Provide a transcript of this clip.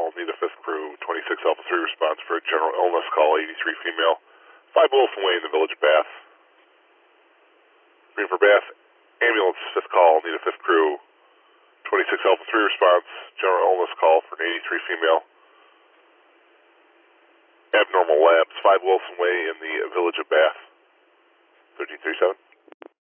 call, need a 5th crew, 26 Alpha 3 response for a general illness call, 83 female, 5 Wilson Way in the Village of Bath. Green for Bath, ambulance, 5th call, need a 5th crew, 26 Alpha 3 response, general illness call for an 83 female. Abnormal labs, 5 Wilson Way in the Village of Bath, 1337.